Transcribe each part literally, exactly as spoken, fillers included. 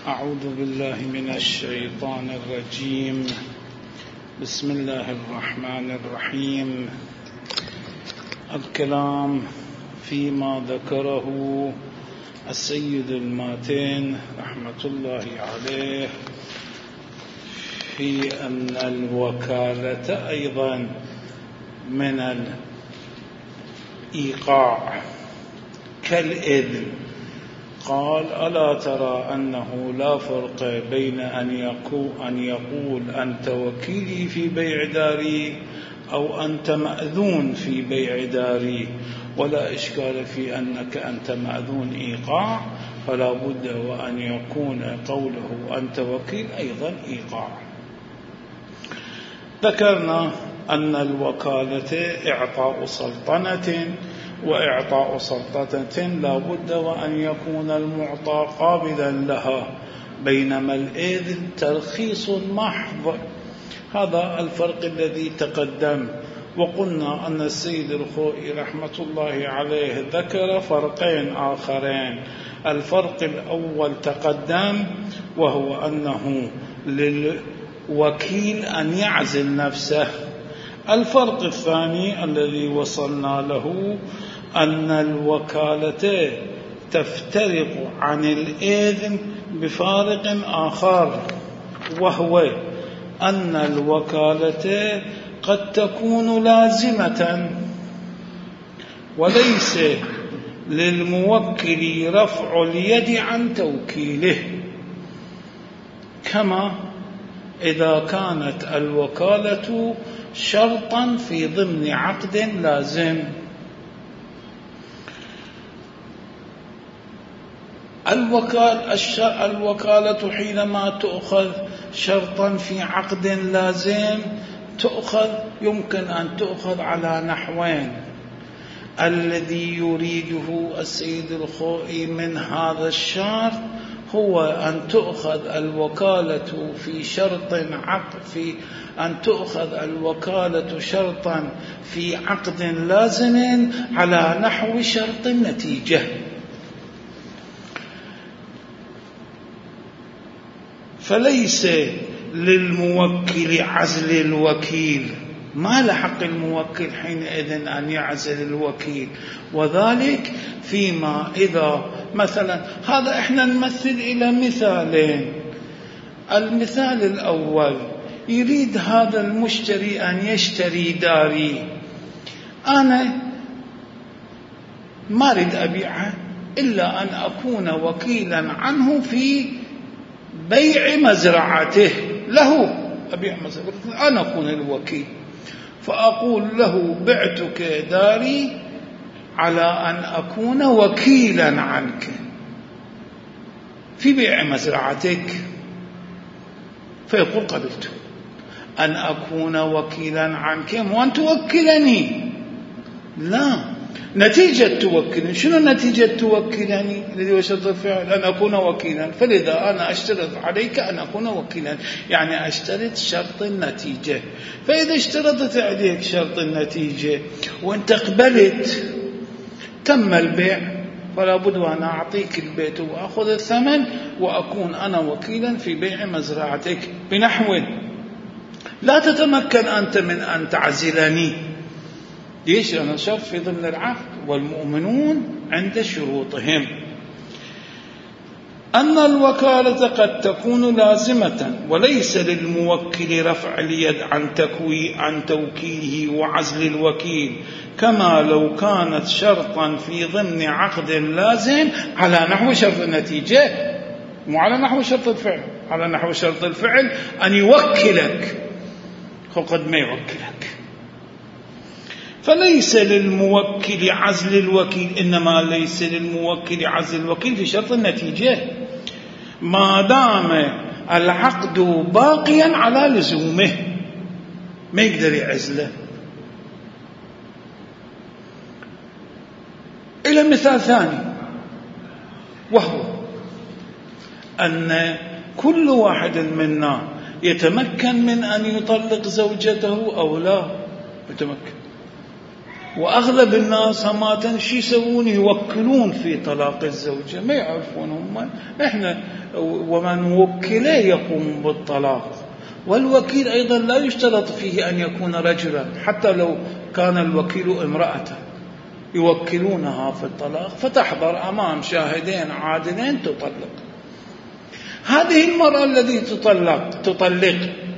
أعوذ بالله من الشيطان الرجيم. بسم الله الرحمن الرحيم. الكلام فيما ذكره السيد الماتين رحمة الله عليه في أن الوكالة أيضا من الإيقاع كالإذن. قال: ألا ترى أنه لا فرق بين أن يقول أنت وكيلي في بيع داري أو أنت مأذون في بيع داري، ولا إشكال في أنك أنت مأذون إيقاع، فلا بد وأن يكون قوله أنت وكيل أيضا إيقاع. ذكرنا أن الوكالة إعطاء سلطنة، وإعطاء سلطنة لا بد وأن يكون المعطى قابلا لها، بينما الإذن ترخيص محض. هذا الفرق الذي تقدم. وقلنا أن السيد الخوئي رحمة الله عليه ذكر فرقين آخرين. الفرق الأول تقدم، وهو أنه للوكيل أن يعزل نفسه. الفرق الثاني الذي وصلنا له أن الوكالة تفترق عن الإذن بفارق آخر، وهو أن الوكالة قد تكون لازمة، وليس للموكل رفع اليد عن توكيله، كما إذا كانت الوكالة شرطا في ضمن عقد لازم. الوكالة حينما تؤخذ شرطا في عقد لازم تؤخذ يمكن أن تؤخذ على نحوين. الذي يريده السيد الخوئي من هذا الشرط هو أن تؤخذ الوكالة في شرط عقد في أن تؤخذ الوكالة شرطا في عقد لازم على نحو شرط النتيجة. فليس للموكل عزل الوكيل، ما لحق الموكل حينئذ أن يعزل الوكيل، وذلك فيما إذا مثلا هذا إحنا نمثل إلى مثالين. المثال الأول: يريد هذا المشتري أن يشتري داري، أنا ما أريد أبيعها إلا أن أكون وكيلا عنه في بيع مزرعته له. أبيع مزرعته، أنا أكون الوكيل، فأقول له: بعتك داري على أن أكون وكيلا عنك في بيع مزرعتك. فيقول: قبلت أن أكون وكيلا عنك وأن توكلني. لا، نتيجة توكلني. شنو نتيجة توكلني؟ الذي هو شرط الفعل أن أكون وكيلا. فلذا أنا أشترط عليك أن أكون وكيلا، يعني أشترط شرط النتيجة. فإذا اشترطت عليك شرط النتيجة وأنت قبلت، تم البيع، فلا بد وأنا أعطيك البيت وأخذ الثمن وأكون أنا وكيلا في بيع مزرعتك. بنحو لا تتمكن أنت من أن تعزلني. ليش؟ أنا شرط في ضمن العقد، والمؤمنون عند شروطهم. أن الوكالة قد تكون لازمة، وليس للموكل رفع اليد عن تكوي عن توكيله وعزل الوكيل، كما لو كانت شرطا في ضمن عقد لازم على نحو شرط النتيجة، مو على نحو شرط الفعل. على نحو شرط الفعل أن يوكلك، قد ما يوكلك. فليس للموكل عزل الوكيل، إنما ليس للموكل عزل الوكيل في شرط النتيجة ما دام العقد باقيا على لزومه، ما يقدر يعزله. إلى مثال ثاني، وهو أن كل واحد منا يتمكن من أن يطلق زوجته أو لا يتمكن. وأغلب الناس هماتن شي يسوون؟ يوكلون في طلاق الزوجة، ما يعرفون هم إحنا ومن وكل يقوم بالطلاق. والوكيل أيضا لا يشترط فيه أن يكون رجلا، حتى لو كان الوكيل امرأة يوكلونها في الطلاق فتحضر أمام شاهدين عادلين تطلق. هذه المرأة التي تطلق تطلق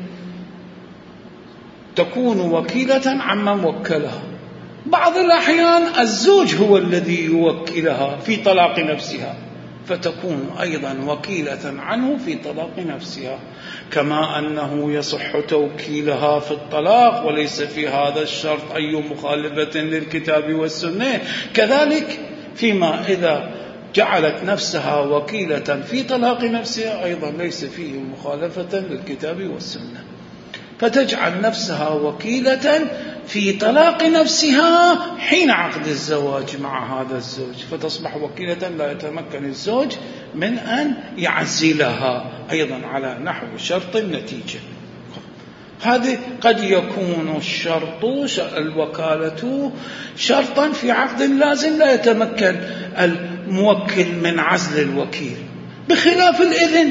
تكون وكيلة عمن وكلها. بعض الأحيان الزوج هو الذي يوكلها في طلاق نفسها، فتكون أيضا وكيلة عنه في طلاق نفسها، كما أنه يصح توكيلها في الطلاق وليس في هذا الشرط أي مخالفة للكتاب والسنة. كذلك فيما إذا جعلت نفسها وكيلة في طلاق نفسها أيضا ليس فيه مخالفة للكتاب والسنة، فتجعل نفسها وكيلة في طلاق نفسها حين عقد الزواج مع هذا الزوج، فتصبح وكيلة لا يتمكن الزوج من أن يعزلها أيضا على نحو شرط النتيجة. هذه قد يكون الشرط الوكالة شرطا في عقد لازم لا يتمكن الموكل من عزل الوكيل، بخلاف الإذن.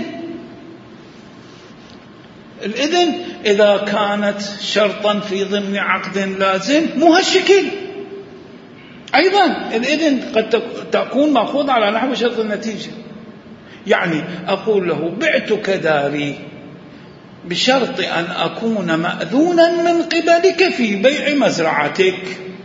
الإذن إذا كانت شرطا في ضمن عقد لازم مو هالشكل. أيضا الإذن قد تكون مأخوذ على نحو شرط النتيجة، يعني أقول له بعتك داري بشرط أن أكون مأذونا من قبلك في بيع مزرعتك،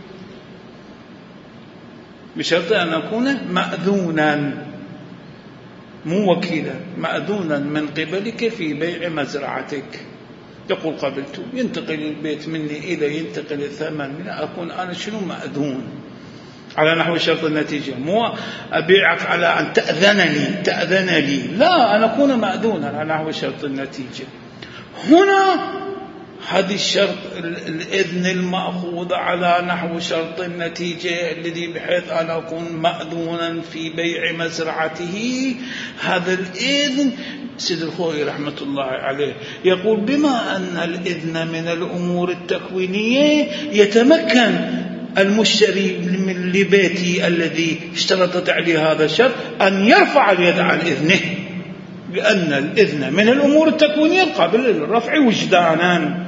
بشرط أن أكون مأذونا مو وكيلا، مأذونا من قبلك في بيع مزرعتك. يقول قبلت، ينتقل البيت مني إلى ينتقل الثمن من أكون أنا شنو مأذون على نحو شرط النتيجة، مو أبيعك على أن تأذنني تأذن لي، لا، أنا أكون مأذونا على نحو شرط النتيجة. هنا هذه الشرط الإذن المأخوذ على نحو شرط النتيجة الذي بحيث أنا أكون مأذونا في بيع مزرعته، هذا الإذن سيد الخوي رحمة الله عليه يقول بما أن الإذن من الأمور التكوينية يتمكن المشتري من لبيتي الذي اشترطت عليه هذا الشرط أن يرفع اليد عن إذنه، لأن الإذن من الأمور التكوينية قابل للرفع وجدانا،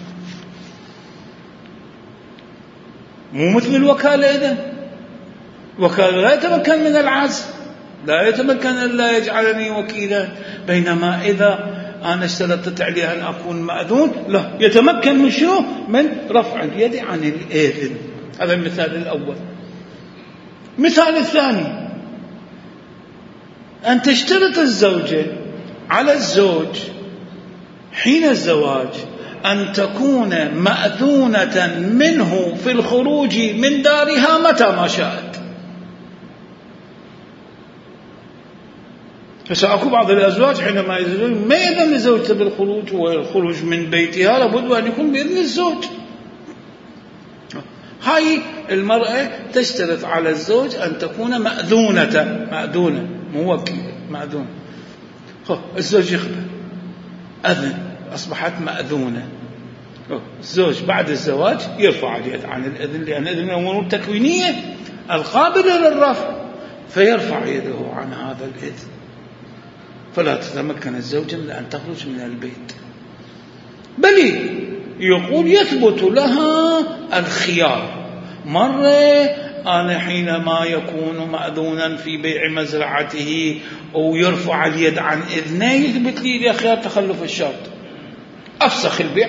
مو مثل الوكالة. إذن وكالة لا يتمكن من العزل، لا يتمكن أن لا يجعلني وكيلا، بينما إذا أنا اشترطت عليه أن أكون مأذون لا يتمكن من شنو؟ من رفع اليد عن الإذن. هذا المثال الأول. مثال الثاني، أن تشترط الزوجة على الزوج حين الزواج أن تكون مأذونة منه في الخروج من دارها متى ما شاءت. فسأكون بعض الأزواج حينما يزوجون ما يأذن لزوجته بالخروج والخروج من بيتها، لابد أن يكون بإذن الزوج. هاي المرأة تشترط على الزوج أن تكون مأذونة، مأذونة مو وكيلة، مأذونة. الزوج يخبر أذن، أصبحت مأذونة. الزوج بعد الزواج يرفع اليد عن الإذن، لأن الإذن أمور تكوينية القابلة للرفع، فيرفع يده عن هذا الإذن، فلا تتمكن الزوجة من أن تخرج من البيت، بل يقول يثبت لها الخيار. مرة أنا حينما يكون مأذونا في بيع مزرعته أو يرفع اليد عن إذنه يثبت لي خيار تخلف الشرط، أفسخ البيع،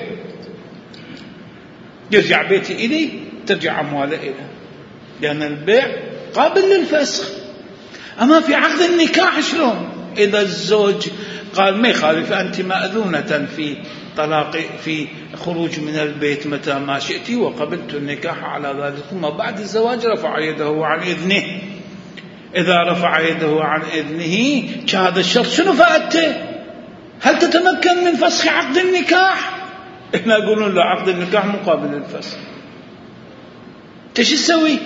يرجع بيتي إلي، ترجع أمواله إليه، لأن البيع قابل للفسخ. أما في عقد النكاح شلون؟ إذا الزوج قال ما يخالف أنت مأذونة في طلاق في خروج من البيت متى ما شئت وقبلت النكاح على ذلك، ثم بعد الزواج رفع يده عن إذنه. إذا رفع يده عن إذنه كهذا الشرط شنو فائدته؟ هل تتمكن من فسخ عقد النكاح؟ إحنا يقولون لا، عقد النكاح مقابل الفسخ. تشي تسوي؟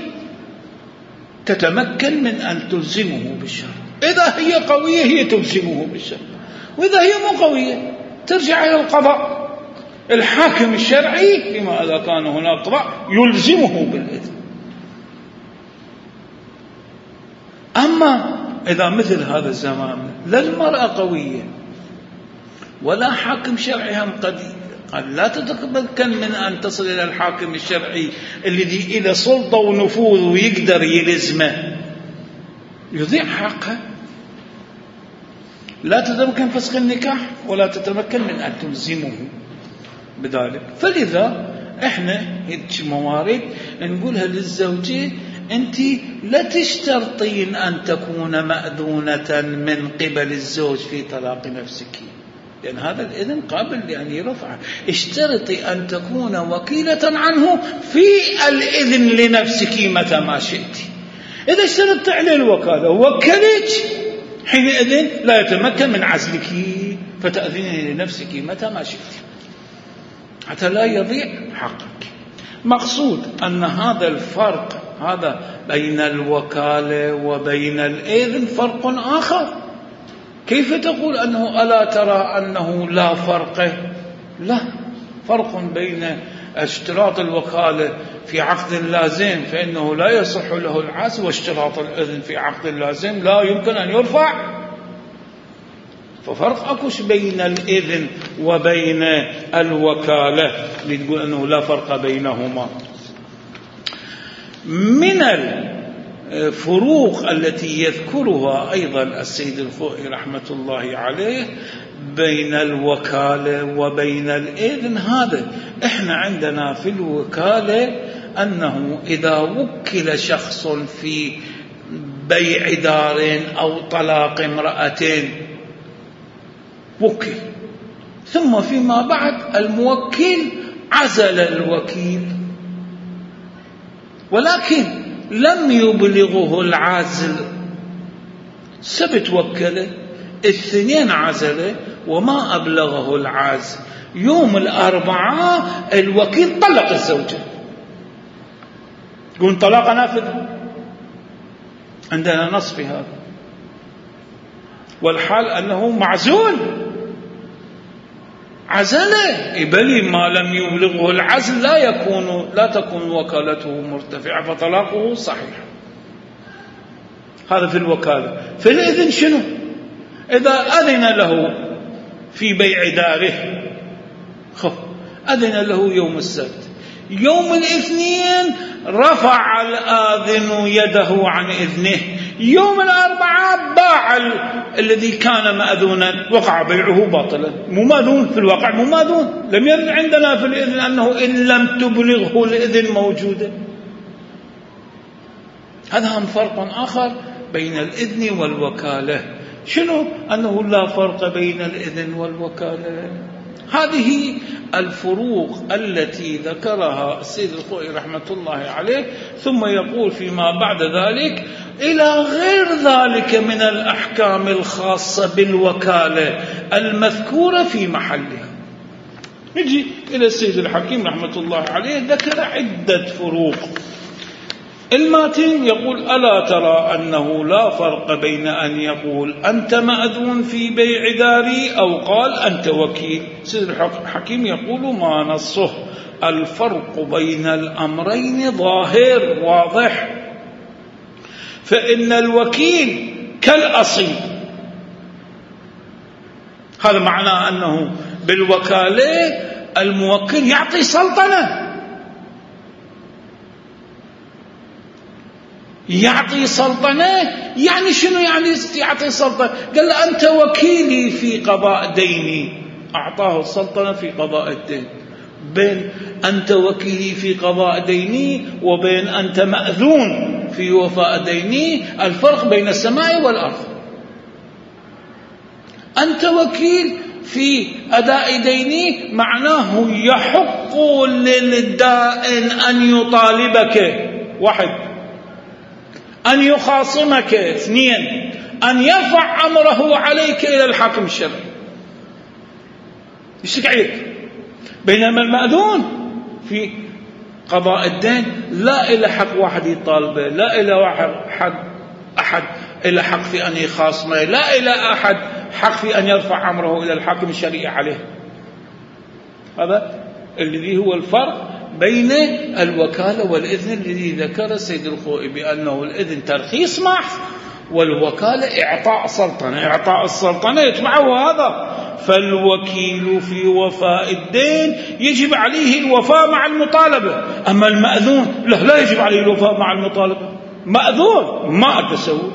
تتمكن من أن تلزمه بالشرط. إذا هي قوية هي تلزمه بالشرط، وإذا هي مو قوية ترجع إلى القضاء. الحاكم الشرعي فيما إذا كان هناك قضاء يلزمه بالإذن، أما إذا مثل هذا الزمان لا المرأة قوية ولا حاكم شرعي هم قدير، قال لا تتمكن من أن تصل إلى الحاكم الشرعي الذي إلى سلطة ونفوذ ويقدر يلزمه يضيع حقها. لا تتمكن فسخ النكاح ولا تتمكن من أن تلزمه بذلك. فلذا احنا هيك موارد نقولها للزوجة: أنت لا تشترطين أن تكون مأذونة من قبل الزوج في طلاق نفسك، لأن هذا الإذن قابل لأن يرفع. اشترطي أن تكون وكيلة عنه في الإذن لنفسك متى ما شئت. إذا اشترطت عليه الوكالة ووكلك، حينئذ لا يتمكن من عزلك فتأذينه لنفسك متى ما شئت حتى لا يضيع حقك. مقصود أن هذا الفرق هذا بين الوكالة وبين الإذن فرق آخر. كيف تقول أنه ألا ترى أنه لا فرق؟ لا، فرق بين اشتراط الوكالة في عقد لازم فإنه لا يصح له العزل، واشتراط الإذن في عقد لازم لا يمكن أن يرفع. ففرق أكوش بين الإذن وبين الوكالة لتقول أنه لا فرق بينهما. من الفروق التي يذكرها أيضا السيد الخوئي رحمة الله عليه بين الوكالة وبين الإذن هذا: إحنا عندنا في الوكالة أنه إذا وكل شخص في بيع دار أو طلاق امرأتين وكل، ثم فيما بعد الموكل عزل الوكيل ولكن لم يبلغه العزل، سبت وكله الاثنين عزله وما أبلغه العزل. يوم الأربعاء الوكيل طلق الزوجة، يقول طلاق نافذ. عندنا نص في هذا، والحال أنه معزول عزله بل ما لم يبلغه العزل لا يكون لا تكون وكالته مرتفعة فطلاقه صحيح. هذا في الوكالة. في الإذن شنو؟ إذا أذن له في بيع داره، خف أذن له يوم السبت، يوم الاثنين رفع الآذن يده عن إذنه، يوم الأربعاء باع الذي كان مأذونا، وقع بيعه باطلا، مو مأذون في الواقع، مو مأذون. لم يرد عندنا في الإذن أنه إن لم تبلغه الإذن موجودة. هذا هم فرق آخر بين الإذن والوكالة. شنو؟ أنه لا فرق بين الإذن والوكالة. هذه الفروق التي ذكرها السيد الخوئي رحمة الله عليه، ثم يقول فيما بعد ذلك إلى غير ذلك من الأحكام الخاصة بالوكالة المذكورة في محلها. نجي إلى السيد الحكيم رحمة الله عليه، ذكر عدة فروق. الماتن يقول: ألا ترى أنه لا فرق بين أن يقول أنت مأذون في بيع داري أو قال أنت وكيل. سيد الحكيم يقول: ما نصه الفرق بين الأمرين ظاهر واضح، فإن الوكيل كالأصيل. هذا معناه أنه بالوكالة الموكل يعطي سلطنة، يعطي سلطنة. يعني شنو يعني يعطي سلطنة؟ قال له أنت وكيلي في قضاء ديني، أعطاه السلطنة في قضاء الدين. بين أنت وكيلي في قضاء ديني وبين أنت مأذون في وفاء ديني الفرق بين السماء والأرض. أنت وكيل في أداء ديني معناه يحق للدائن أن يطالبك، واحد، أن يخاصمك، اثنين، أن يرفع أمره عليك إلى الحاكم الشرعي يشتكي عليك. بينما المأذون في قضاء الدين لا إلى حق واحد يطالبه، لا إلى واحد أحد إلى حق في أن يخاصمه، لا إلى أحد حق في أن يرفع أمره إلى الحاكم الشرعي عليه. هذا الذي هو الفرق بين الوكالة والإذن الذي ذكر السيد الخوئي بأنه الإذن ترخيص محض والوكالة إعطاء سلطنة، إعطاء السلطنة يتبعه هذا. فالوكيل في وفاء الدين يجب عليه الوفاء مع المطالبة، أما المأذون لا, لا يجب عليه الوفاء مع المطالبة، مأذون ما أتسوي.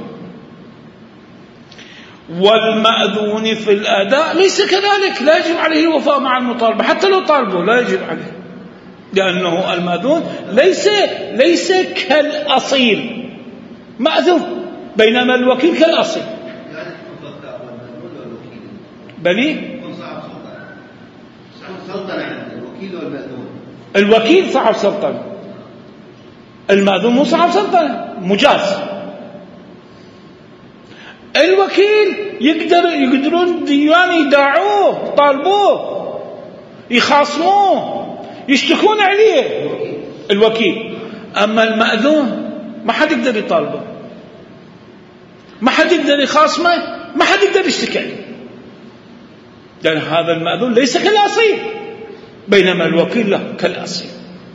والمأذون في الأداء ليس كذلك، لا يجب عليه الوفاء مع المطالبة حتى لو طالبه لا يجب عليه، لأنه المأذون ليس ليس كالأصيل، مأذون، بينما الوكيل كالأصيل. بلي الوكيل صاحب سلطنة، المأذون مو صاحب سلطنة، مجاز. الوكيل يقدر يقدرون ديوان يداعوه، طالبوه، يخاصموه، يشتكون عليه الوكيل. أما المأذون ما حد يقدر يطالبه، ما حد يقدر يخاصمه، ما حد يقدر يشتكي عليه، لأن هذا المأذون ليس كالأصيل، بينما الوكيل له كالأصيل.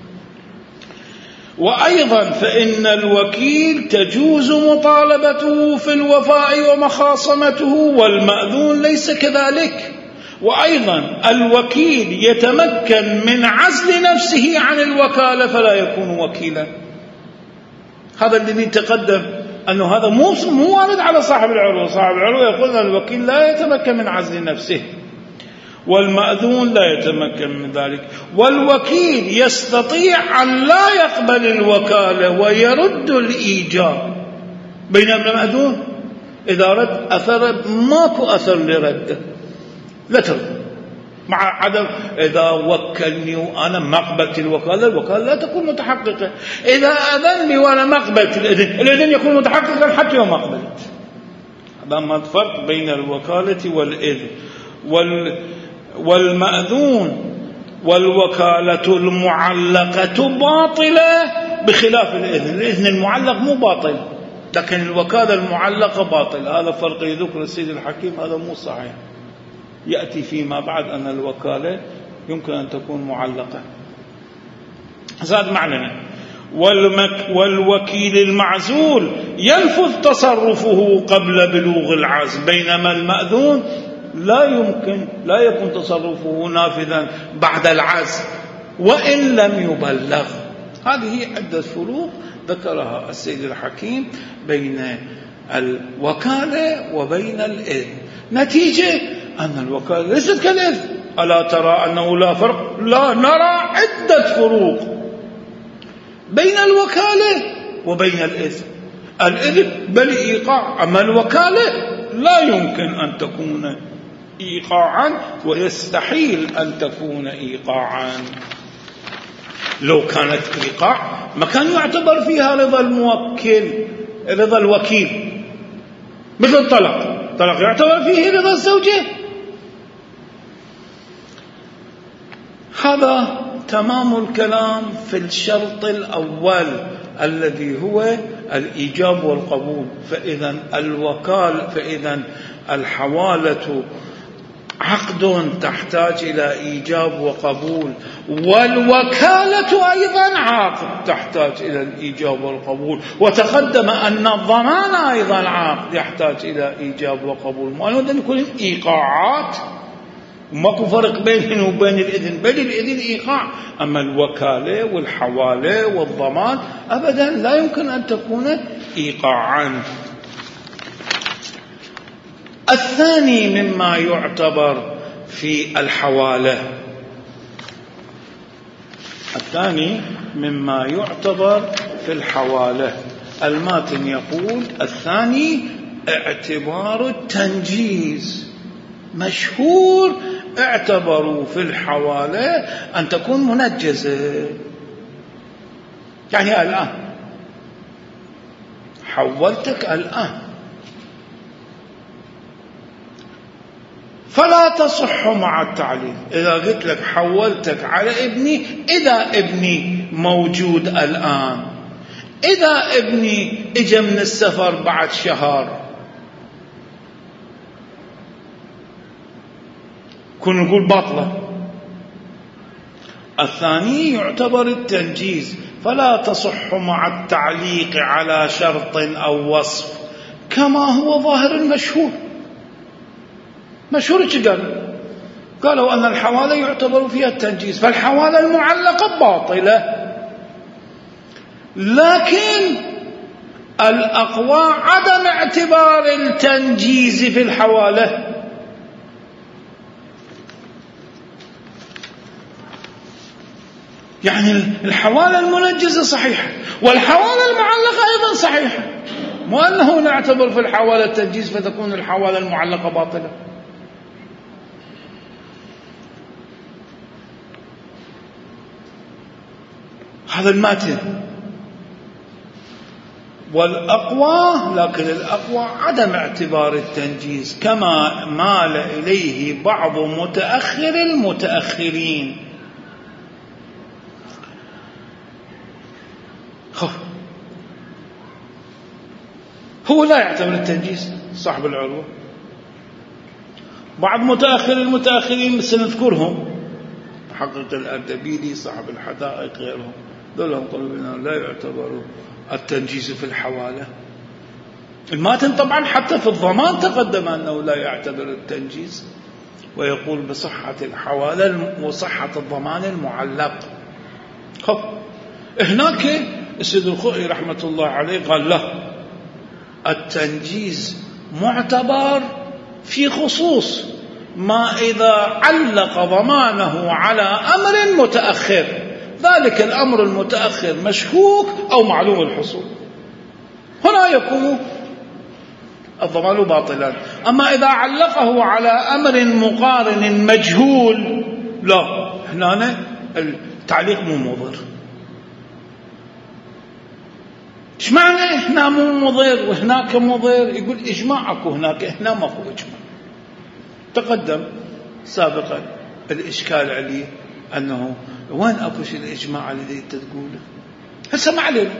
وأيضا فإن الوكيل تجوز مطالبته في الوفاء ومخاصمته، والمأذون ليس كذلك. وأيضا الوكيل يتمكن من عزل نفسه عن الوكالة فلا يكون وكيلا. هذا الذي تقدم أنه هذا مو مو وارد على صاحب العروة. صاحب العروة يقول أن الوكيل لا يتمكن من عزل نفسه، والمأذون لا يتمكن من ذلك. والوكيل يستطيع أن لا يقبل الوكالة ويرد الإيجاب، بينما المأذون إذا رد أثر ماكو أثر لرده، لا ترد مع عدم. إذا وكلني وأنا ما قبلت الوكالة، الوكالة لا تكون متحققة. إذا أذن لي وأنا ما قبلت الإذن، الإذن يكون متحققا حتى يوم ما قبلت. هذا ما الفرق بين الوكالة والإذن. وال والمأذون والوكالة المعلقة باطلة بخلاف الإذن. الإذن المعلق مو باطل، لكن الوكالة المعلقة باطل. هذا فرق يذكر السيد الحكيم، هذا مو صحيح. يأتي فيما بعد أن الوكالة يمكن أن تكون معلقة. زاد معنا والمك والوكيل المعزول ينفذ تصرفه قبل بلوغ العزل، بينما المأذون لا يمكن لا يكون تصرفه نافذا بعد العزل وإن لم يبلغ. هذه عدة فروق ذكرها السيد الحكيم بين الوكالة وبين الإذن. نتيجة أن الوكالة ليست كالإذن. ألا ترى أنه لا فرق؟ لا، نرى عدة فروق بين الوكالة وبين الإذن. الإذن بل إيقاع، أما الوكالة لا يمكن أن تكون إيقاعا، ويستحيل أن تكون إيقاعا. لو كانت إيقاع ما كان يعتبر فيها رضا الموكل، رضا الوكيل، مثل الطلاق. الطلاق يعتبر فيه رضا الزوجة. هذا تمام الكلام في الشرط الأول الذي هو الإيجاب والقبول. فإذا الوكالة، فإذا الحوالة عقد تحتاج إلى إيجاب وقبول، والوكالة أيضا عقد تحتاج إلى الإيجاب والقبول. وتقدم أن الضمان أيضا عقد يحتاج إلى إيجاب وقبول. ما نريد أن يكون إيقاعات، ماكو فرق بينه وبين الإذن، بل الإذن إيقاع. أما الوكالة والحوالة والضمان أبدا لا يمكن أن تكون إيقاعا. الثاني مما يعتبر في الحوالة، الثاني مما يعتبر في الحوالة الماتن يقول الثاني اعتبار التنجيز. مشهور اعتبروا في الحوالة أن تكون منجزة. يعني الآن حولتك الآن، فلا تصح مع التعليل. إذا قلت لك حولتك على ابني، إذا ابني موجود الآن، إذا ابني إجا من السفر بعد شهر، كنا نقول باطلة. الثاني يعتبر التنجيز، فلا تصح مع التعليق على شرط أو وصف كما هو ظاهر المشهور. مشهور ايش قال؟ قالوا أن الحوالة يعتبر فيها التنجيز، فالحوالة المعلقة باطلة. لكن الأقوى عدم اعتبار التنجيز في الحوالة. يعني الحوالة المنجزة صحيحة والحوالة المعلقة أيضا صحيحة، مو أنه نعتبر في الحوالة التنجيز فتكون الحوالة المعلقة باطلة. هذا الماتن. والأقوى، لكن الأقوى عدم اعتبار التنجيز كما مال إليه بعض متأخر المتأخرين. هو لا يعتبر التنجيز صاحب العروة. بعض متأخر المتأخرين سنذكرهم، محقق الأردبيلي صاحب الحدائق غيرهم، دولهم قالوا لا يعتبروا التنجيز في الحوالة. الماتن طبعا حتى في الضمان تقدم أنه لا يعتبر التنجيز، ويقول بصحة الحوالة وصحة الضمان المعلق. خب هناك السيد الخوئي رحمة الله عليه قال له التنجيز معتبر في خصوص ما إذا علق ضمانه على أمر متأخر، ذلك الأمر المتأخر مشكوك أو معلوم الحصول، هنا يكون الضمان باطلا. أما إذا علقه على أمر مقارن مجهول لا، هنا التعليق مو مضر. ايش معنى هنا مو مضر وهناك مضر؟ يقول إجماع أكو هناك، هنا ما هو إجماع. تقدم سابقا الإشكال عليه أنه وين أكو شيء الإجماع الذي أنت تقوله؟ هسه ما علينا.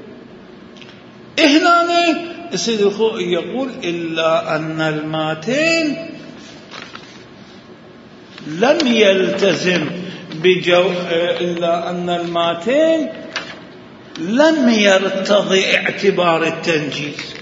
هنا السيد الخوئي يقول إلا أن الماتين لم يلتزم بجو إلا أن الماتين لم يرتضي اعتبار التنجيز،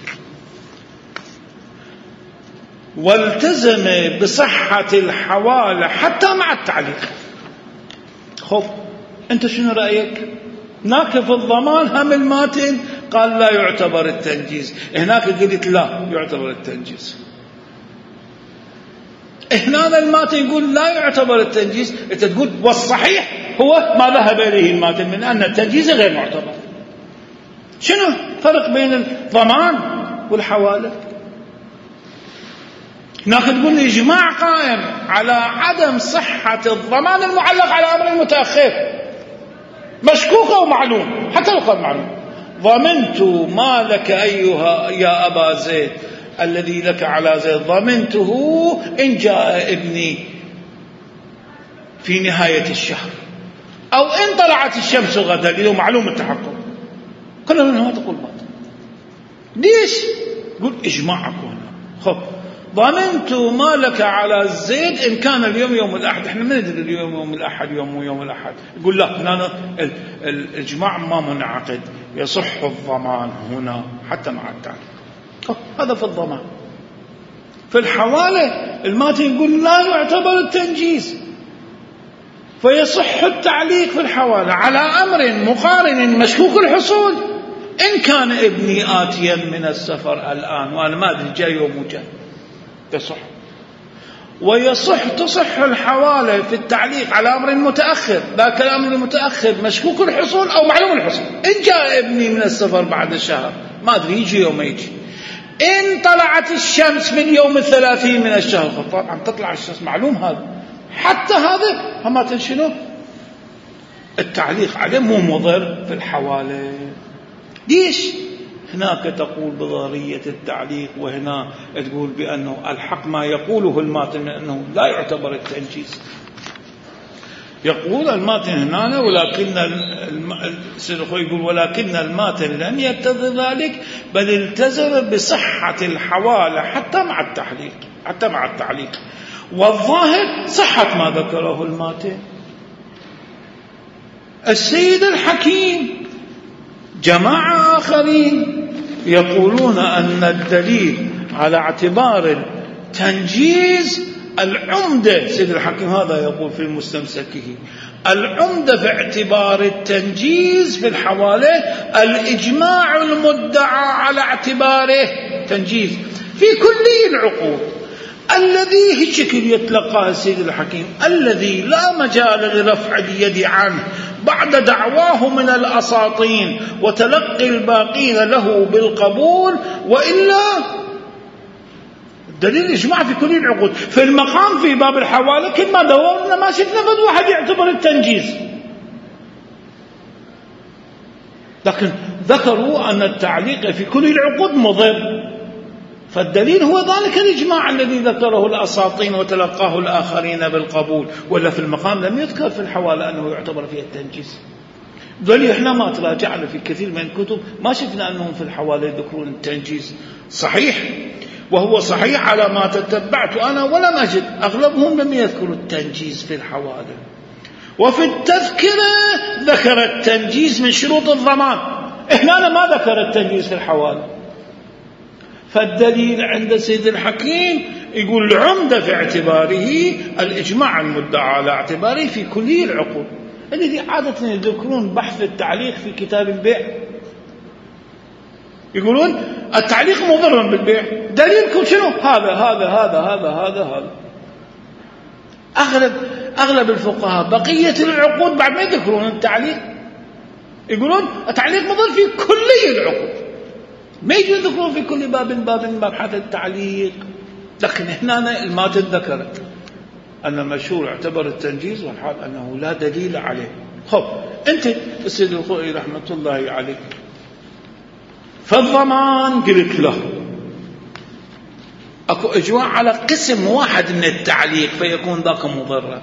والتزم بصحة الحوالة حتى مع التعليق. خف أنت شنو رأيك؟ هناك في الضمان هم الماتن قال لا يعتبر التنجيز، هناك قلت لا يعتبر التنجيز. هنا الماتن يقول لا يعتبر التنجيز، أنت تقول والصحيح هو ما ذهب إليه الماتن من أن التنجيز غير معتبر. شنو فرق بين الضمان والحوالة؟ هناك تقول إجماع قائم على عدم صحة الضمان المعلق على أمر متأخر مشكوك أو معلوم، حتى لو قال معلوم. ضمنت ما لك أيها يا أبا زيد الذي لك على زيد، ضمنته إن جاء ابني في نهاية الشهر أو إن طلعت الشمس غدا، لأنه معلوم التحقق. كل من هو تقول باطل. ليش؟ قل إجماعك هنا. خب ضمنت ما لك على زيد إن كان اليوم يوم الأحد. إحنا ما ندري اليوم يوم الأحد يوم يوم الأحد. يقول لا هنا الإجماع ما منعقد، يصح الضمان هنا حتى مع التعليق. هذا في الضمان. في الحوالة الماتن يقول لا يعتبر التنجيز، فيصح التعليق في الحوالة على أمر مقارن مشكوك الحصول. إن كان ابني آتيا من السفر الآن وأنا ما أدري جاي يوم جاي، يصح. ويصح تصح الحوالة في التعليق على أمر متأخر، ذاك الأمر المتأخر مشكوك الحصول أو معلوم الحصول. إن جاء ابني من السفر بعد الشهر ما أدري يجي يوم يجي. إن طلعت الشمس من يوم الثلاثين من الشهر، طبعا تطلع الشمس معلوم هذا، حتى هذا هما تنشنو التعليق عليه مو مضر في الحوالة. ليش؟ هناك تقول بضرورية التعليق، وهنا تقول بأنه الحق ما يقوله الماتن أنه لا يعتبر التنجيز. يقول الماتن هنا ولكن السيد الخوئي يقول ولكن الماتن لم يتضي ذلك، بل التزم بصحة الحوالة حتى مع التعليق حتى مع التعليق والظاهر صحة ما ذكره الماتن. السيد الحكيم جماعة آخرين يقولون أن الدليل على اعتبار التنجيز العمدة. سيد الحكيم هذا يقول في مستمسكه: العمدة في اعتبار التنجيز في الحوالة الإجماع المدعى على اعتباره تنجيز في كلي العقود، الذي هالشكل يتلقاه السيد الحكيم، الذي لا مجال لرفع اليد عنه بعد دعواه من الأساطين وتلقي الباقين له بالقبول، وإلا دليل الإجماع في كل العقود. في المقام في باب الحوالة كل ما دورنا ما شفنا فد واحد يعتبر التنجيز، لكن ذكروا أن التعليق في كل العقود مضر، فالدليل هو ذلك الإجماع الذي ذكره الأساطين وتلقاه الآخرين بالقبول، ولا في المقام لم يذكر في الحوالة أنه يعتبر فيه التنجيز. ذلك إحنا ما تراجعنا في كثير من الكتب ما شفنا أنهم في الحوالة يذكرون التنجيز. صحيح، وهو صحيح على ما تتبعت أنا ولم أجد أغلبهم لم يذكروا التنجيز في الحوالة. وفي التذكرة ذكر التنجيز من شروط الضمان، إحنا ما ذكر التنجيز في الحوالة. فالدليل عند سيد الحكيم يقول العمدة في اعتباره الإجماع المدعى على اعتباره في كلي العقود، الذي عادة يذكرون بحث التعليق في كتاب البيع، يقولون التعليق مضر بالبيع، دليلكم شنو؟ هذا هذا هذا هذا هذا هذا. أغلب أغلب الفقهاء بقية العقود بعد ما يذكرون التعليق يقولون التعليق مضر في كلي العقود، ما يجي يذكرون في كل باب باب مبحث التعليق. لكن هنا ما تذكرت أن المشهور اعتبر التنجيز والحال أنه لا دليل عليه. خب أنت السيد الخوئي رحمة الله عليه فالضمان قلت له أكو إجماع على قسم واحد من التعليق فيكون ذاك مضرا،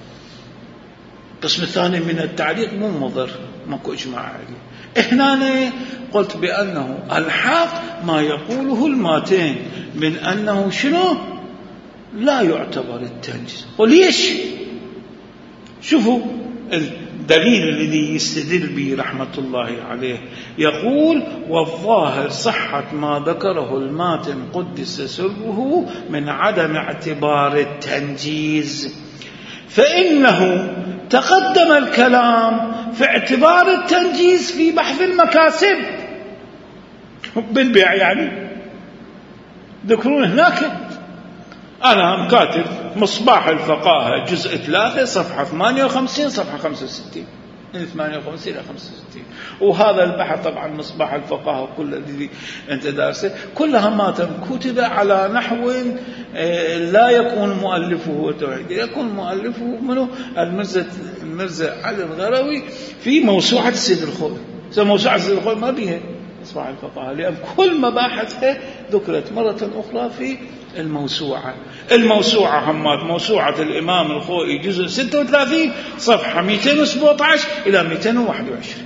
القسم الثاني من التعليق مو مضر، ماكو إجماع عليه. هنا قلت بأنه الحق ما يقوله الماتين من أنه شنو لا يعتبر التنجيز. وليش؟ شوفوا الدليل الذي يستدل به رحمة الله عليه، يقول والظاهر صحة ما ذكره الماتن قدس سره من عدم اعتبار التنجيز، فإنه تقدم الكلام في اعتبار التنجيز في بحث المكاسب بالبيع، يعني ذكرون هناك. أنا هم كاتب مصباح الفقاهة جزء ثلاثة صفحة ثمانية وخمسين صفحة خمسة وستين من ثمانية وخمسين إلى خمسة وستين، وهذا البحث طبعا مصباح الفقاهة كل الذي أنت دارسه كلها ما كتب على نحو لا يكون مؤلفه توحيدي، يكون مؤلفه منه المرزا المرزا علي الغروي في موسوعة السيد الخوئي. موسوعة السيد الخوئي ما بيها مصباح الفقاهة لأن كل مباحثها ذكرت مرة أخرى في الموسوعة. الموسوعة همات موسوعة الإمام الخوئي جزء ستة وثلاثين صفحة مئتين وسبعة عشر إلى مئتين وواحد وعشرين.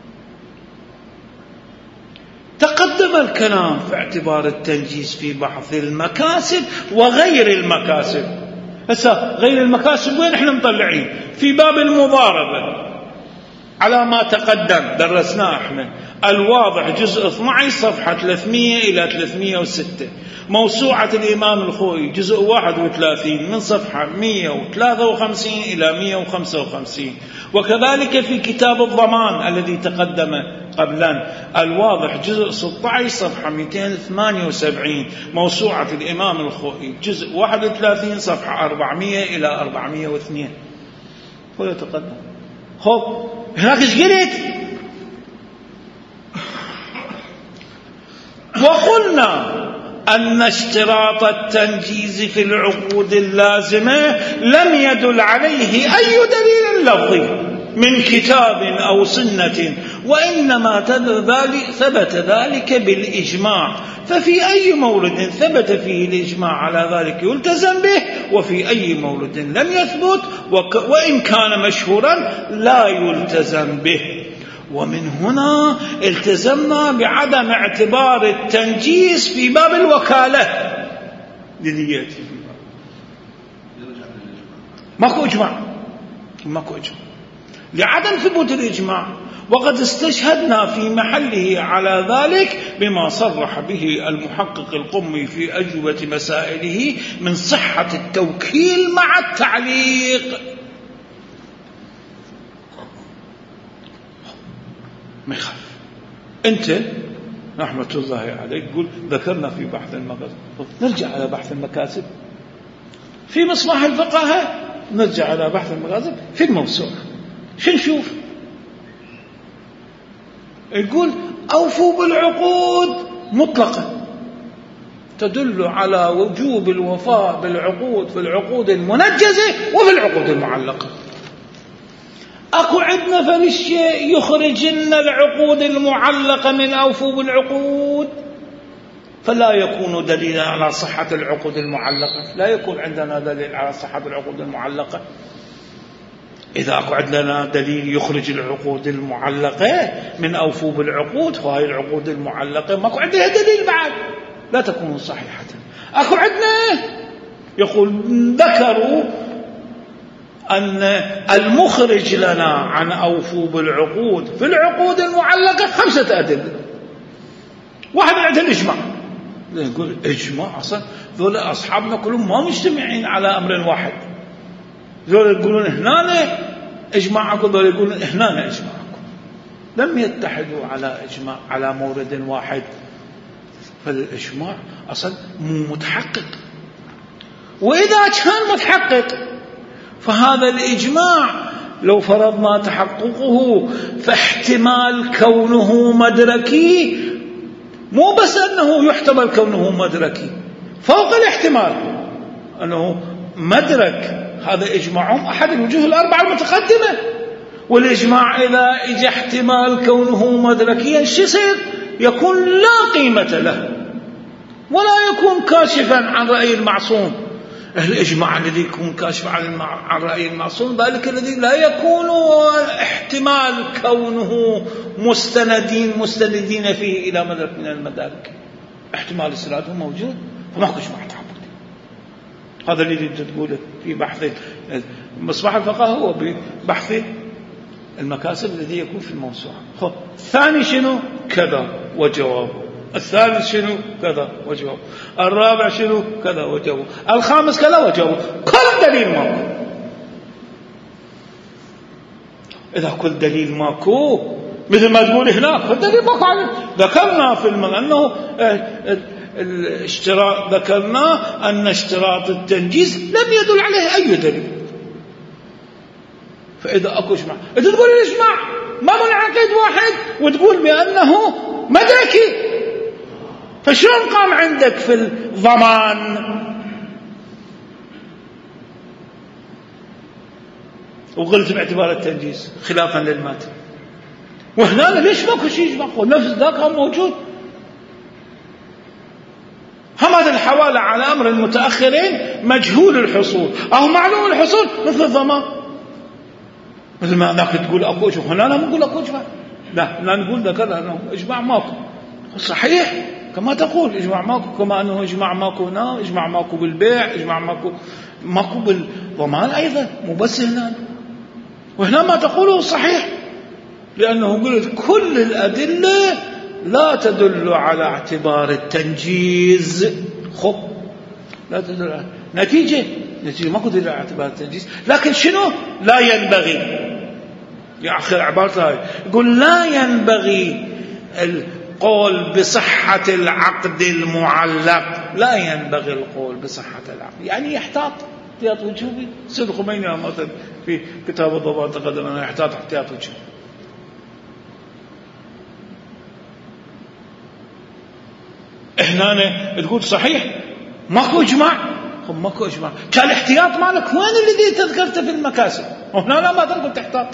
تقدم الكلام في اعتبار التنجيز في بحث المكاسب وغير المكاسب. هسه غير المكاسب وين احنا مطلعين؟ في باب المضاربة على ما تقدم درسناه احنا الواضح جزء اثني عشر صفحة ثلاثمئة إلى ثلاثمئة وستة، موسوعة الإمام الخوئي جزء واحد وثلاثين من صفحة مئة وثلاثة وخمسين إلى مئة وخمسة وخمسين، وكذلك في كتاب الضمان الذي تقدم قبلا الواضح جزء ستة عشر صفحة مئتين وثمانية وسبعين، موسوعة الإمام الخوئي جزء واحد وثلاثين صفحة أربعمئة إلى أربعمئة واثنين. هو يتقدم. خب هناك ايش قلت؟ وقلنا أن اشتراط التنجيز في العقود اللازمة لم يدل عليه أي دليل لفظي من كتاب أو سنة، وإنما ثبت ذلك بالإجماع، ففي أي مورد ثبت فيه الإجماع على ذلك يلتزم به، وفي أي مورد لم يثبت وإن كان مشهورا لا يلتزم به. ومن هنا التزمنا بعدم اعتبار التنجيز في باب الوكالة لذياتي ماكو إجماع، ماكو إجماع لعدم ثبوت الإجماع، وقد استشهدنا في محله على ذلك بما صرح به المحقق القمي في أجوبة مسائله من صحة التوكيل مع التعليق. ما يخالف. أنت رحمة الله عليك قول ذكرنا في بحث المكاسب، نرجع على بحث المكاسب في مصباح الفقهاء، نرجع على بحث المكاسب في الموسوعة. شو نشوف؟ يقول أوفوا بالعقود مطلقا، تدل على وجوب الوفاء بالعقود في العقود المنجزة وفي العقود المعلقة. أكو عندنا فرق شيء يخرج لنا العقود المعلقة من أوفوا بالعقود، فلا يكون دليلا على صحة العقود المعلقة، لا يكون عندنا دليل على صحة العقود المعلقة. إذا أكو عندنا دليل يخرج العقود المعلقة من أوفوا بالعقود، فهي العقود المعلقة ما أكو عندها دليل بعد، لا تكون صحيحة. أكو عندنا يقول ذكروا أن المخرج لنا عن أوفوا بالعقود في العقود المعلقة خمسة أدلة. واحد عنده الإجماع، يقول إجماع أصلا ذول أصحابنا كلهم ما مجتمعين على أمر واحد، ذول يقولون هنا إجماعكم، ذول يقولون هنا إجماعكم، لم يتحدوا على إجماع على مورد واحد. فالإجماع أصلا مو متحقق، وإذا كان متحقق فهذا الإجماع لو فرضنا تحققه فاحتمال كونه مدركي، مو بس أنه يحتمل كونه مدركي، فوق الاحتمال أنه مدرك، هذا إجماعهم أحد الوجوه الأربعة المتقدمة. والإجماع إذا إجا احتمال كونه مدركيا شو يصير؟ يكون لا قيمة له ولا يكون كاشفا عن رأي المعصوم. الإجماع الذي يكون كاشف عن رأي المعصوم ذلك الذي لا يكون احتمال كونه مستندين مستندين فيه إلى مدرك من المدارك، احتمال استناده موجود، فما كنش مع تعبد. هذا الذي تقوله في بحث مصباح الفقهاء هو ببحث المكاسب الذي يكون في الموسوعة. خب الثاني شنو؟ كذا وجوابه. الثالث شنو؟ كذا وجواب. الرابع شنو؟ كذا وجواب. الخامس كذا وجواب. كل دليل ماكو. إذا كل دليل ماكو مثل ما تقول هناك كل دليل ماكو عليه. ذكرنا في المغ أنه الاشتراط، ذكرنا أن اشتراط التنجيز لم يدل عليه أي دليل. فإذا أكو إجماع، إذا تقول الإجماع ما منعقد واحد وتقول بأنه مدركي، فشلون قام عندك في الضمان وقلت باعتبار التنجيز خلافا للماتن؟ وهنا ليش ماكو شيء يجمع؟ نفس ذاك موجود. هم هذا الحوالة على أمر المتأخرين مجهول الحصول أو معلوم الحصول مثل الضمان، مثل ما ذاك تقول أكو إجماع، هنا لا نقول أكو إجماع، لا لا نقول ذكر أنه إجماع ماكو. صحيح كما تقول إجماع ماكو، كما أنه إجماع ماكو هنا، إجماع ماكو بالبيع، إجماع ماكو ماكو بالضمان أيضا، مو بس هنا. وهنا ما تقوله صحيح، لأنه قلت كل الأدلة لا تدل على اعتبار التنجيز. خب لا تدل على نتيجة نتيجة ماكو دليل على اعتبار التنجيز. لكن شنو؟ لا ينبغي، يا آخر عبارة هاي يقول لا ينبغي القول بصحة العقد المعلق، لا ينبغي القول بصحة العقد، يعني يحتاط احتياط وجوبي. سيد الخميني مثلا في كتاب الضباط تقدم أنه يحتاط احتياط وجوبي. هنا تقول صحيح ماكو إجماع، هم ماكو إجماع، كان الاحتياط مالك وين الذي تذكرته في المكاسب؟ وهنا لا ما تقول تحتاط.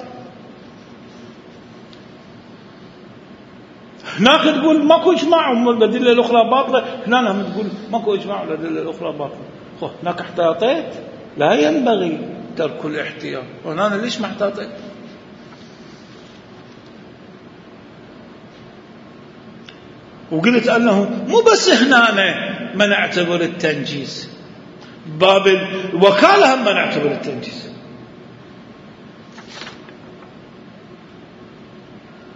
هناك تقول ماكو إجماع والأدلة الأخرى باطلة، هنا هم تقول ماكو إجماع والأدلة الأخرى باطلة. خو هناك احتياطات، لا ينبغي ترك الاحتياط، وهنا ليش ما احتاطت؟ وقلت أنه مو بس هنا ما نعتبر التنجيز، باب الوكالة هم ما نعتبر التنجيز.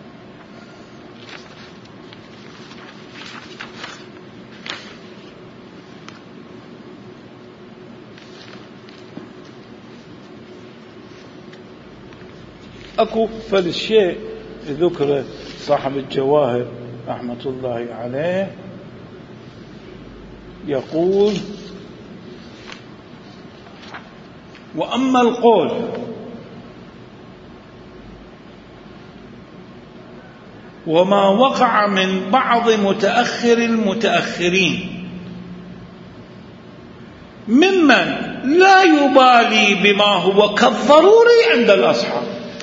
أكو فالشيء ذكر صاحب الجواهر رحمة الله عليه يقول: وأما القول وما وقع من بعض متأخر المتأخرين ممن لا يبالي بما هو كالضروري عند الأصحاب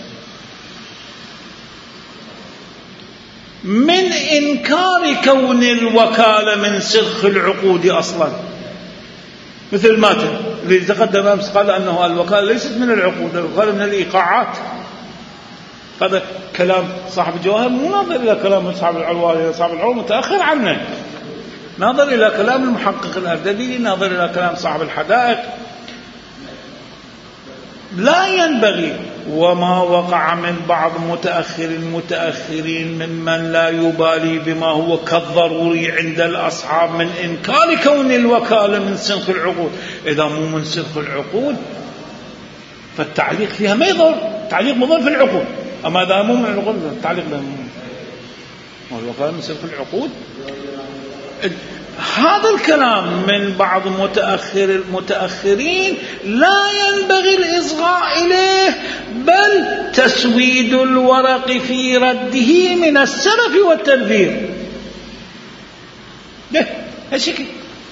من إنكار كون الوكالة من سرخ العقود أصلا، مثل ماتن اللي تقدم أمس قال أنه الوكالة ليست من العقود، الوكالة من الإيقاعات. هذا كلام صاحب الجواهر مو ناظر إلى كلام أصحاب العروة، صاحب العروة متأخر عنه، ناظر إلى كلام المحقق الأردبيلي، ناظر إلى كلام صاحب الحدائق. لا ينبغي وما وقع من بعض متأخر المتأخرين ممن لا يبالي بما هو كالضروري عند الأصحاب من إنكار كون الوكالة من سنخ العقود. إذا مو من سنخ العقود فالتعليق فيها ما يضر، التعليق مضر في العقود. أما إذا مو من العقود التعليق له والوكالة من سنخ العقود. هذا الكلام من بعض متأخر المتأخرين لا ينبغي الإصغاء إليه، بل تسويد الورق في رده من السرف والتنفير. ده هالشكل.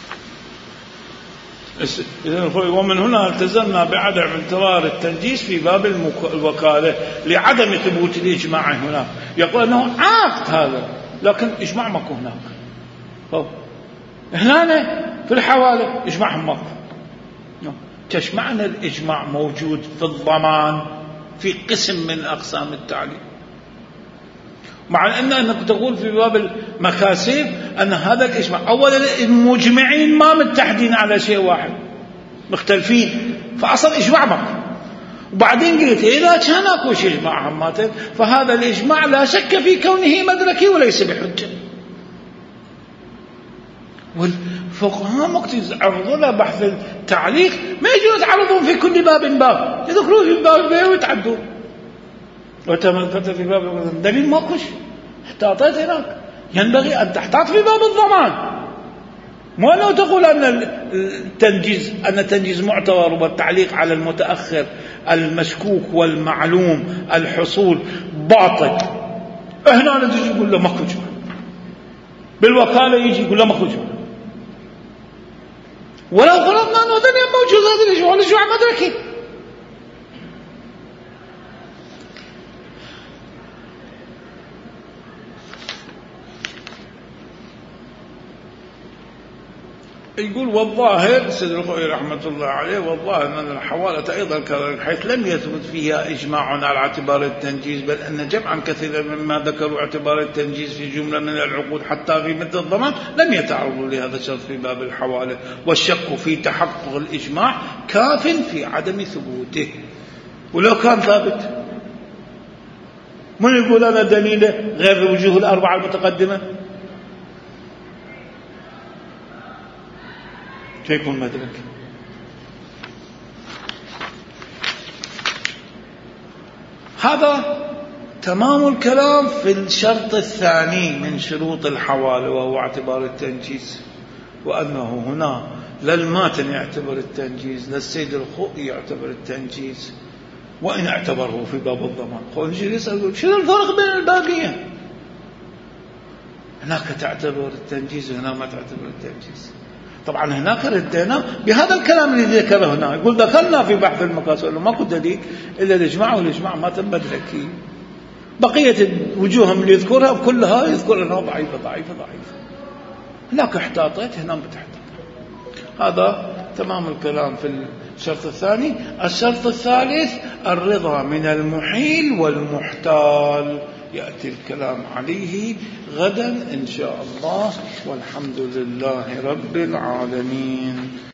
ومن هنا التزمنا بعدم اعتبار التنجيس في باب الوكالة لعدم ثبوت الإجماع هناك. يقول أنه عقد هذا لكن إجماع ماكو هناك. طب هنا في الحوالة إجماعهم ماكو. كش معنى الإجماع موجود في الضمان في قسم من أقسام التعليم، مع أن أنك تقول في باب المكاسب أن هذا الإجماع أولا المجمعين ما متحدين على شيء واحد، مختلفين، فأصل إجماع ماكو. وبعدين قلت إذا كان أكو شيء إجماع هماتين فهذا الإجماع لا شك في كونه مدركي وليس بحجة. والفقهاء وقت يعرضون بحث التعليق ما يجوز يعرضون في كل باب باب، يذكرون في باب باب ويتعدون. وتملكت في باب دليل ماكوش، احتاطيت هناك. ينبغي أن تحتاط في باب الضمان، مو أنه تقول أن التنجيز أن التنجيز معتبر والتعليق على المتأخر المشكوك والمعلوم الحصول باطل. هنا نجي يقول له ماكو جمع، بالوكالة يجي يقول له ماكو جمع. ولو فرضنا أنه ذنب موجود هذا الإجماع، الإجماع مدركي. يقول والظاهر سيد الخوئي رحمة الله عليه، والظاهر أن الحوالة أيضا كذلك حيث لم يثبت فيها إجماع على اعتبار التنجيز، بل أن جمعا كثيرا مما ذكروا اعتبار التنجيز في جملة من العقود حتى في مثل الضمان لم يتعرضوا لهذا الشرط في باب الحوالة. والشك في تحقق الإجماع كاف في عدم ثبوته. ولو كان ثابت من يقول أنا دليله غير الوجوه الأربعة المتقدمة فيكون مدرك. هذا تمام الكلام في الشرط الثاني من شروط الحوالة وهو اعتبار التنجيز، وأنه هنا لا الماتن يعتبر التنجيز لا السيد الخوئي يعتبر التنجيز، وإن اعتبره في باب الضمان. قول نجي يسأل شنو الفرق بين البابين؟ هناك تعتبر التنجيز وهنا ما تعتبر التنجيز. طبعا هناك ردينا بهذا الكلام اللي ذكره هنا. يقول دخلنا في بحث المكاسب ماكو دليل إلا الإجماع، والإجماع ما تمدركي. بقية وجوههم اللي يذكرها كلها يذكر أنها ضعيفة ضعيفة ضعيفة. هناك احتاطات هنا بتحتاط. هذا تمام الكلام في الشرط الثاني. الشرط الثالث الرضا من المحيل والمحتال، يأتي الكلام عليه غدا إن شاء الله، والحمد لله رب العالمين.